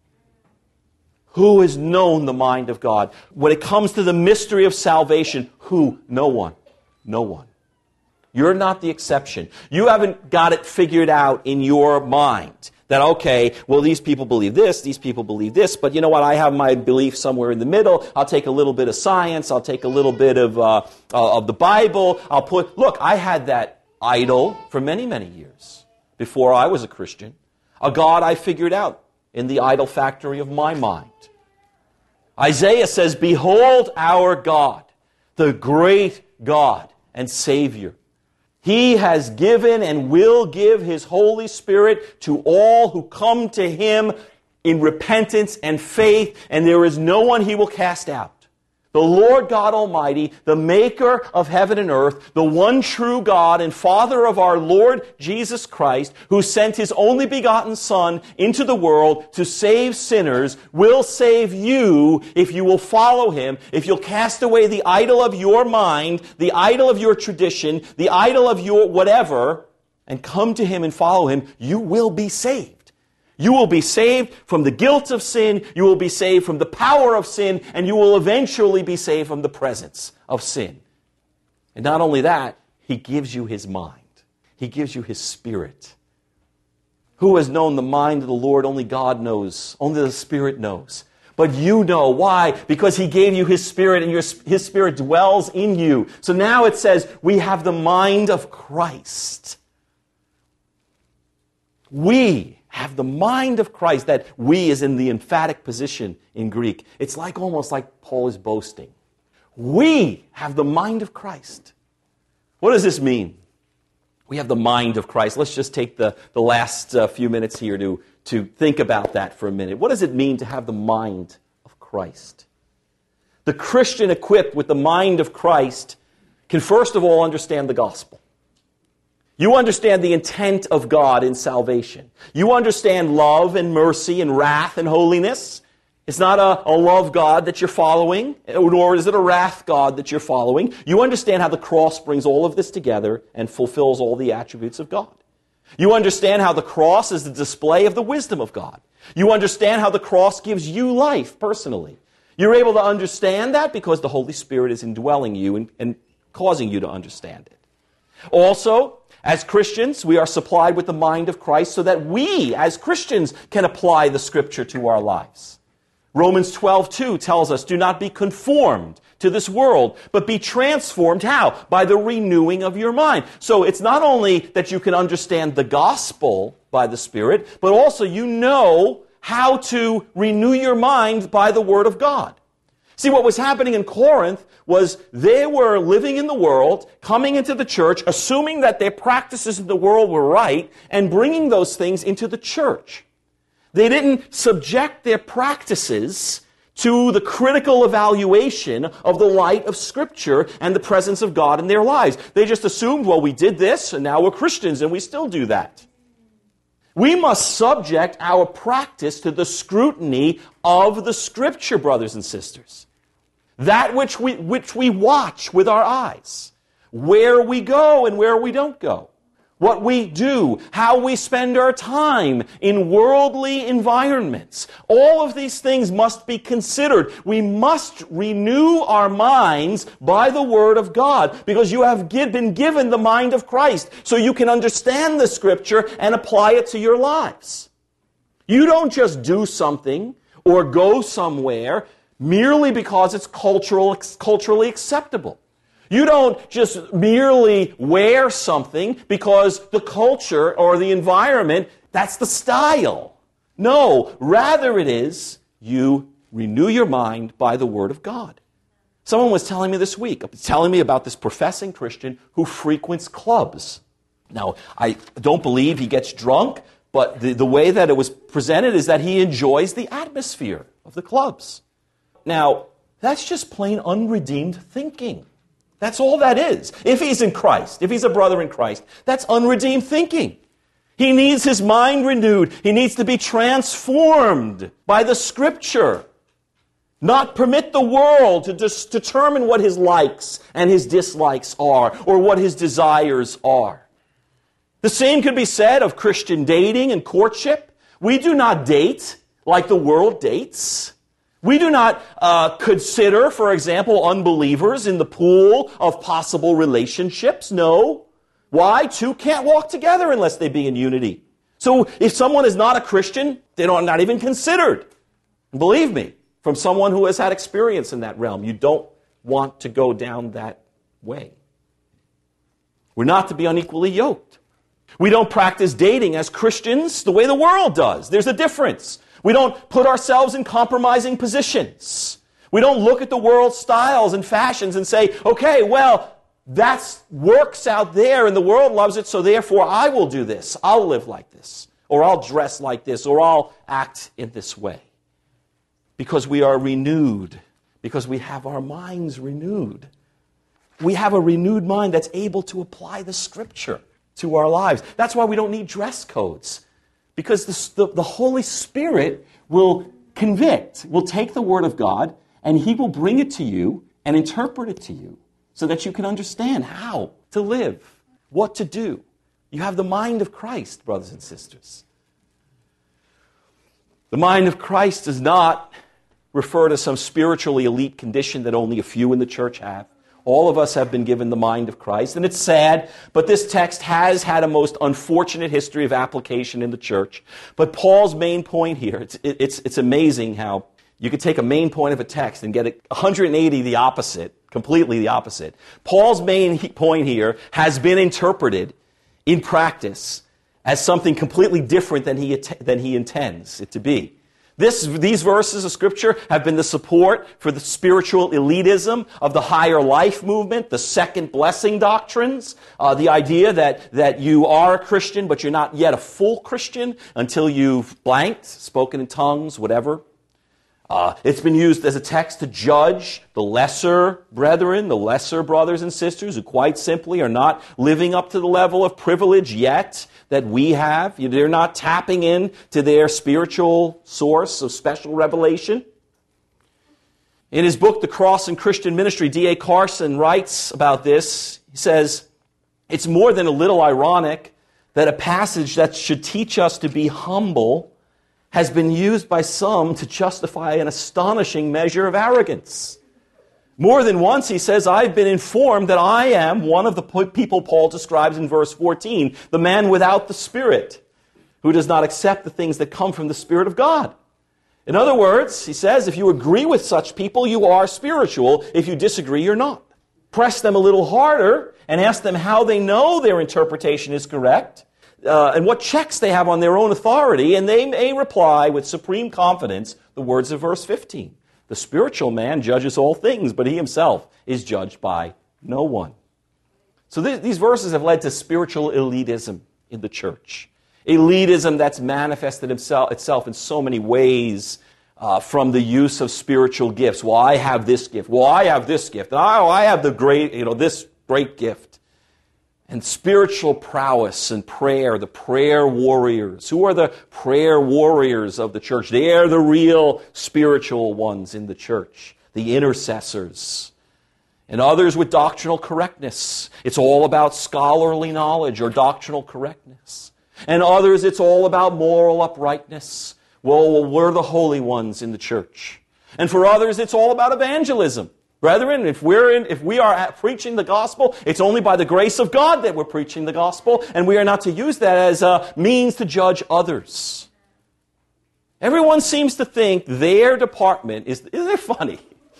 Who has known the mind of God? When it comes to the mystery of salvation, who? No one. No one. You're not the exception. You haven't got it figured out in your mind That, okay, well, these people believe this, but you know what, I have my belief somewhere in the middle. I'll take a little bit of science, I'll take a little bit of the Bible, look, I had that idol for many, many years before I was a Christian. A God I figured out in the idol factory of my mind. Isaiah says, behold our God, the great God and Savior. He has given and will give His Holy Spirit to all who come to Him in repentance and faith, and there is no one He will cast out. The Lord God Almighty, the maker of heaven and earth, the one true God and Father of our Lord Jesus Christ, who sent His only begotten Son into the world to save sinners, will save you if you will follow Him, if you'll cast away the idol of your mind, the idol of your tradition, the idol of your whatever, and come to Him and follow Him. You will be saved. You will be saved from the guilt of sin, you will be saved from the power of sin, and you will eventually be saved from the presence of sin. And not only that, He gives you His mind. He gives you His Spirit. Who has known the mind of the Lord? Only God knows. Only the Spirit knows. But you know. Why? Because He gave you His Spirit, and His Spirit dwells in you. So now it says, we have the mind of Christ. We have the mind of Christ. That we is in the emphatic position in Greek. It's almost like Paul is boasting. We have the mind of Christ. What does this mean? We have the mind of Christ. Let's just take the last few minutes here to think about that for a minute. What does it mean to have the mind of Christ? The Christian equipped with the mind of Christ can first of all understand the gospel. You understand the intent of God in salvation. You understand love and mercy and wrath and holiness. It's not a love God that you're following, nor is it a wrath God that you're following. You understand how the cross brings all of this together and fulfills all the attributes of God. You understand how the cross is the display of the wisdom of God. You understand how the cross gives you life personally. You're able to understand that because the Holy Spirit is indwelling you and causing you to understand it. Also, as Christians, we are supplied with the mind of Christ so that we, as Christians, can apply the Scripture to our lives. Romans 12:2 tells us, do not be conformed to this world, but be transformed. How? By the renewing of your mind. So it's not only that you can understand the gospel by the Spirit, but also you know how to renew your mind by the Word of God. See, what was happening in Corinth was they were living in the world, coming into the church, assuming that their practices in the world were right, and bringing those things into the church. They didn't subject their practices to the critical evaluation of the light of Scripture and the presence of God in their lives. They just assumed, well, we did this, and now we're Christians, and we still do that. We must subject our practice to the scrutiny of the Scripture, brothers and sisters. That which we watch with our eyes. Where we go and where we don't go. What we do, how we spend our time in worldly environments. All of these things must be considered. We must renew our minds by the Word of God because you have been given the mind of Christ so you can understand the Scripture and apply it to your lives. You don't just do something or go somewhere merely because it's culturally acceptable. You don't just merely wear something because the culture or the environment, that's the style. No, rather it is you renew your mind by the Word of God. Someone was telling me this week, telling me about this professing Christian who frequents clubs. Now, I don't believe he gets drunk, but the way that it was presented is that he enjoys the atmosphere of the clubs. Now, that's just plain unredeemed thinking. That's all that is. If he's in Christ, if he's a brother in Christ, that's unredeemed thinking. He needs his mind renewed. He needs to be transformed by the Scripture. Not permit the world to determine what his likes and his dislikes are, or what his desires are. The same could be said of Christian dating and courtship. We do not date like the world dates. We do not consider, for example, unbelievers in the pool of possible relationships. No. Why? Two can't walk together unless they be in unity. So if someone is not a Christian, they're not even considered. And believe me, from someone who has had experience in that realm, you don't want to go down that way. We're not to be unequally yoked. We don't practice dating as Christians the way the world does. There's a difference. We don't put ourselves in compromising positions. We don't look at the world's styles and fashions and say, okay, well, that works out there and the world loves it, so therefore I will do this. I'll live like this, or I'll dress like this, or I'll act in this way. Because we are renewed, because we have our minds renewed. We have a renewed mind that's able to apply the Scripture to our lives. That's why we don't need dress codes, because the Holy Spirit will convict, will take the Word of God, and He will bring it to you and interpret it to you so that you can understand how to live, what to do. You have the mind of Christ, brothers and sisters. The mind of Christ does not refer to some spiritually elite condition that only a few in the church have. All of us have been given the mind of Christ, and it's sad, but this text has had a most unfortunate history of application in the church. But Paul's main point here, it's amazing how you could take a main point of a text and get it 180 the opposite, completely the opposite. Paul's main point here has been interpreted in practice as something completely different than he intends it to be. These verses of Scripture have been the support for the spiritual elitism of the higher life movement, the second blessing doctrines, the idea that you are a Christian, but you're not yet a full Christian until you've blanked, spoken in tongues, whatever. It's been used as a text to judge the lesser brethren, the lesser brothers and sisters who quite simply are not living up to the level of privilege yet that we have. They're not tapping in to their spiritual source of special revelation. In his book, The Cross and Christian Ministry, D.A. Carson writes about this. He says, it's more than a little ironic that a passage that should teach us to be humble has been used by some to justify an astonishing measure of arrogance. More than once, he says, I've been informed that I am one of the people Paul describes in verse 14, the man without the Spirit, who does not accept the things that come from the Spirit of God. In other words, he says, if you agree with such people, you are spiritual. If you disagree, you're not. Press them a little harder and ask them how they know their interpretation is correct, and what checks they have on their own authority, and they may reply with supreme confidence the words of verse 15. The spiritual man judges all things, but he himself is judged by no one. So these verses have led to spiritual elitism in the church. Elitism that's manifested itself in so many ways, from the use of spiritual gifts. Well, I have this gift. Well, I have this gift. Oh, I have this great gift. And spiritual prowess and prayer, the prayer warriors. Who are the prayer warriors of the church? They are the real spiritual ones in the church, the intercessors. And others with doctrinal correctness. It's all about scholarly knowledge or doctrinal correctness. And others, it's all about moral uprightness. Well, we're the holy ones in the church. And for others, it's all about evangelism. Brethren, if we are preaching the gospel, it's only by the grace of God that we're preaching the gospel, and we are not to use that as a means to judge others. Everyone seems to think their department isn't it funny?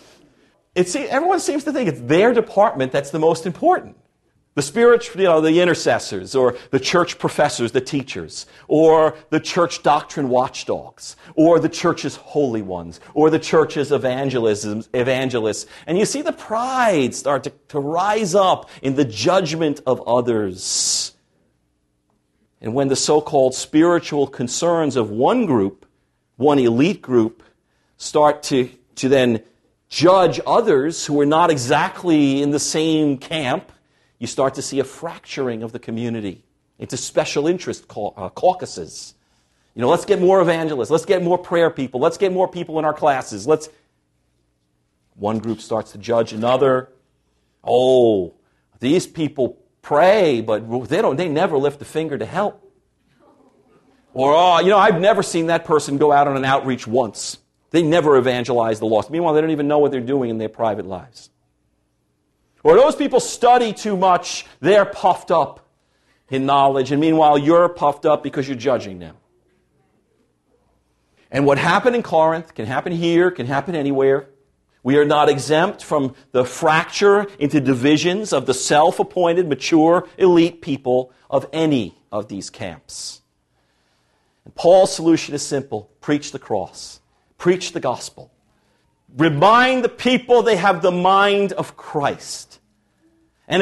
Everyone seems to think it's their department that's the most important. The the intercessors, or the church professors, the teachers, or the church doctrine watchdogs, or the church's holy ones, or the church's evangelists. And you see the pride start to rise up in the judgment of others. And when the so-called spiritual concerns of one group, one elite group, start to then judge others who are not exactly in the same camp, you start to see a fracturing of the community into special interest caucuses. Let's get more evangelists. Let's get more prayer people. Let's get more people in our classes. One group starts to judge another. Oh, these people pray, but they never lift a finger to help. Or, I've never seen that person go out on an outreach once. They never evangelize the lost. Meanwhile, they don't even know what they're doing in their private lives. Or those people study too much, they're puffed up. in knowledge, and meanwhile you're puffed up because you're judging them. And what happened in Corinth can happen here, can happen anywhere. We are not exempt from the fracture into divisions of the self-appointed, mature, elite people of any of these camps. And Paul's solution is simple. Preach the cross. Preach the gospel. Remind the people they have the mind of Christ. And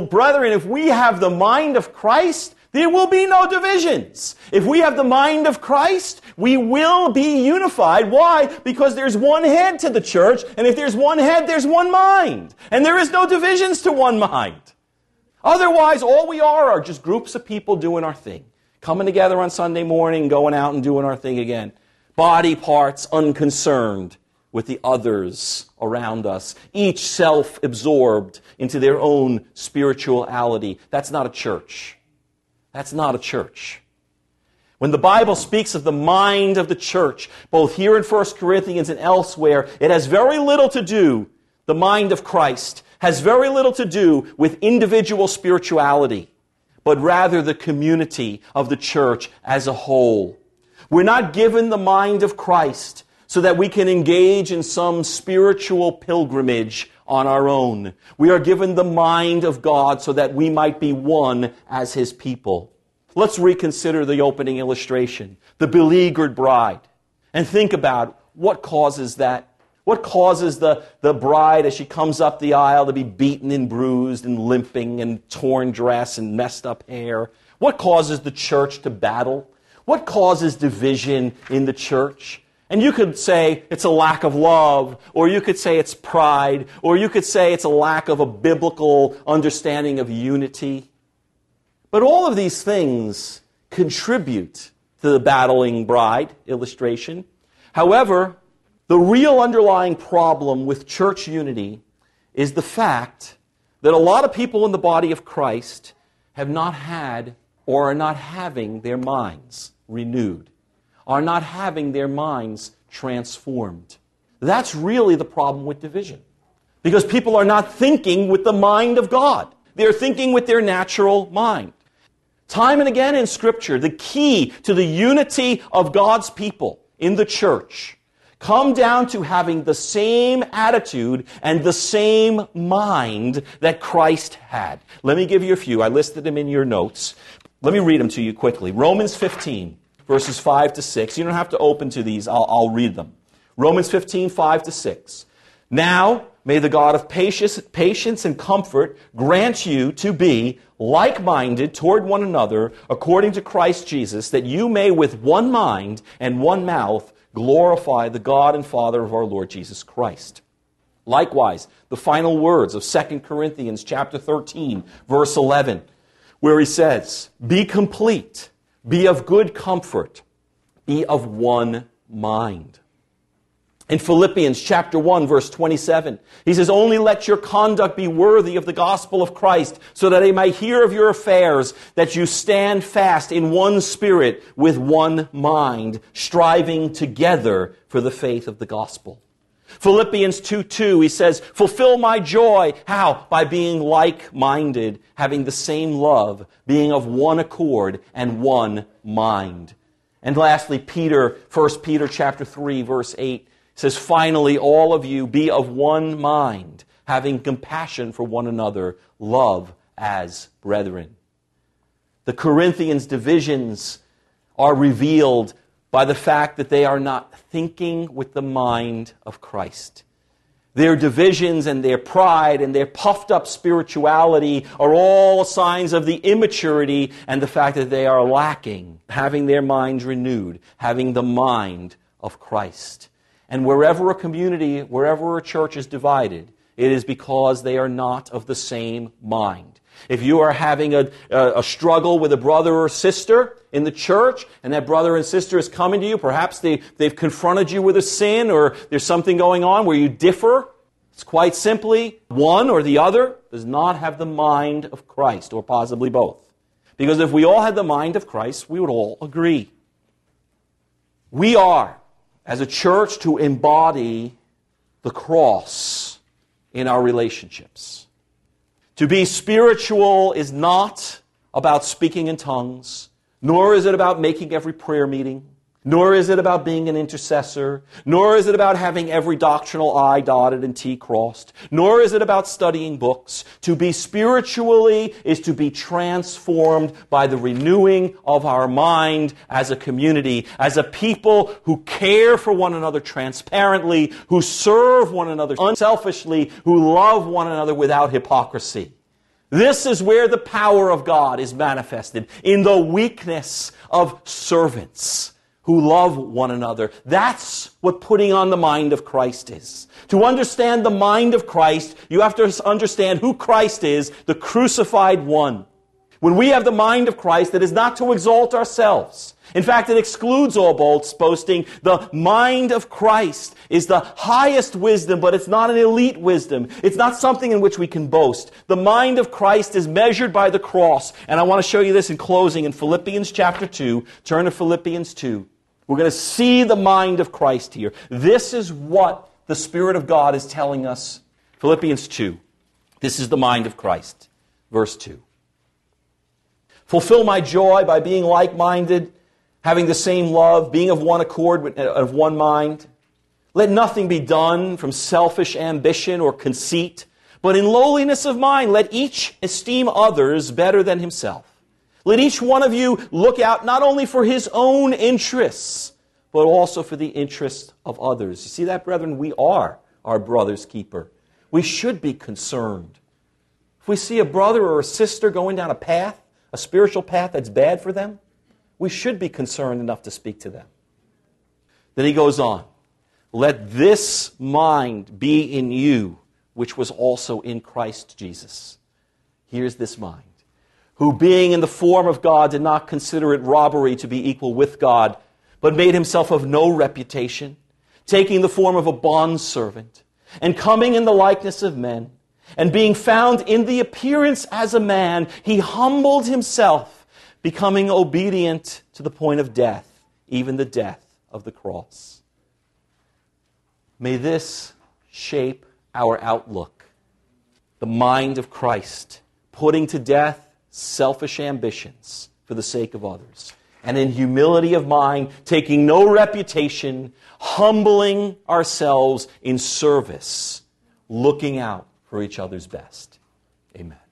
if we have the mind of Christ, there will be no divisions. If we have the mind of Christ, we will be unified. Why? Because there's one head to the church, and if there's one head, there's one mind. And there is no divisions to one mind. Otherwise, all we are just groups of people doing our thing. Coming together on Sunday morning, going out and doing our thing again. Body parts unconcerned with the others around us. Each self-absorbed into their own spirituality. That's not a church. That's not a church. When the Bible speaks of the mind of the church, both here in 1 Corinthians and elsewhere, it has very little to do, the mind of Christ, has very little to do with individual spirituality, but rather the community of the church as a whole. We're not given the mind of Christ so that we can engage in some spiritual pilgrimage on our own. We are given the mind of God so that we might be one as His people. Let's reconsider the opening illustration, the beleaguered bride, and think about what causes that. What causes the bride as she comes up the aisle to be beaten and bruised and limping and torn dress and messed up hair? What causes the church to battle? What causes division in the church? And you could say it's a lack of love, or you could say it's pride, or you could say it's a lack of a biblical understanding of unity. But all of these things contribute to the battling bride illustration. However, the real underlying problem with church unity is the fact that a lot of people in the body of Christ have not had or are not having their minds renewed, are not having their minds transformed. That's really the problem with division. Because people are not thinking with the mind of God. They're thinking with their natural mind. Time and again in Scripture, the key to the unity of God's people in the church come down to having the same attitude and the same mind that Christ had. Let me give you a few. I listed them in your notes. Let me read them to you quickly. Romans 15, verses 5 to 6. You don't have to open to these. I'll read them. Romans 15, 5 to 6. Now, may the God of patience and comfort grant you to be like-minded toward one another according to Christ Jesus, that you may with one mind and one mouth glorify the God and Father of our Lord Jesus Christ. Likewise, the final words of 2 Corinthians chapter 13, verse 11, where he says, be complete, be of good comfort, be of one mind. In Philippians chapter 1, verse 27, he says, only let your conduct be worthy of the gospel of Christ, so that they might hear of your affairs, that you stand fast in one spirit with one mind, striving together for the faith of the gospel. Philippians 2:2, he says, fulfill my joy. How? By being like-minded, having the same love, being of one accord and one mind. And lastly, 1 Peter chapter 3, verse 8, says, finally, all of you be of one mind, having compassion for one another, love as brethren. The Corinthians' divisions are revealed by the fact that they are not thinking with the mind of Christ. Their divisions and their pride and their puffed up spirituality are all signs of the immaturity and the fact that they are lacking, having their minds renewed, having the mind of Christ. And wherever a community, wherever a church is divided, it is because they are not of the same mind. If you are having a struggle with a brother or sister in the church, and that brother and sister is coming to you, perhaps they've confronted you with a sin, or there's something going on where you differ, it's quite simply one or the other does not have the mind of Christ, or possibly both. Because if we all had the mind of Christ, we would all agree. We are, as a church, to embody the cross in our relationships. To be spiritual is not about speaking in tongues, nor is it about making every prayer meeting, nor is it about being an intercessor, nor is it about having every doctrinal I dotted and T crossed, nor is it about studying books. To be spiritually is to be transformed by the renewing of our mind as a community, as a people who care for one another transparently, who serve one another unselfishly, who love one another without hypocrisy. This is where the power of God is manifested, in the weakness of servants who love one another. That's what putting on the mind of Christ is. To understand the mind of Christ, you have to understand who Christ is, the crucified one. When we have the mind of Christ, it is not to exalt ourselves. In fact, it excludes all boasting. The mind of Christ is the highest wisdom, but it's not an elite wisdom. It's not something in which we can boast. The mind of Christ is measured by the cross. And I want to show you this in closing in Philippians chapter 2. Turn to Philippians 2. We're going to see the mind of Christ here. This is what the Spirit of God is telling us. Philippians 2. This is the mind of Christ. Verse 2. Fulfill my joy by being like-minded, having the same love, being of one accord, of one mind. Let nothing be done from selfish ambition or conceit, but in lowliness of mind, let each esteem others better than himself. Let each one of you look out not only for his own interests, but also for the interests of others. You see that, brethren? We are our brother's keeper. We should be concerned. If we see a brother or a sister going down a path, a spiritual path that's bad for them, we should be concerned enough to speak to them. Then he goes on. Let this mind be in you, which was also in Christ Jesus. Here's this mind. Who being in the form of God did not consider it robbery to be equal with God, but made himself of no reputation, taking the form of a bondservant, and coming in the likeness of men, and being found in the appearance as a man, he humbled himself, becoming obedient to the point of death, even the death of the cross. May this shape our outlook. The mind of Christ, putting to death selfish ambitions for the sake of others. And in humility of mind, taking no reputation, humbling ourselves in service, looking out for each other's best. Amen.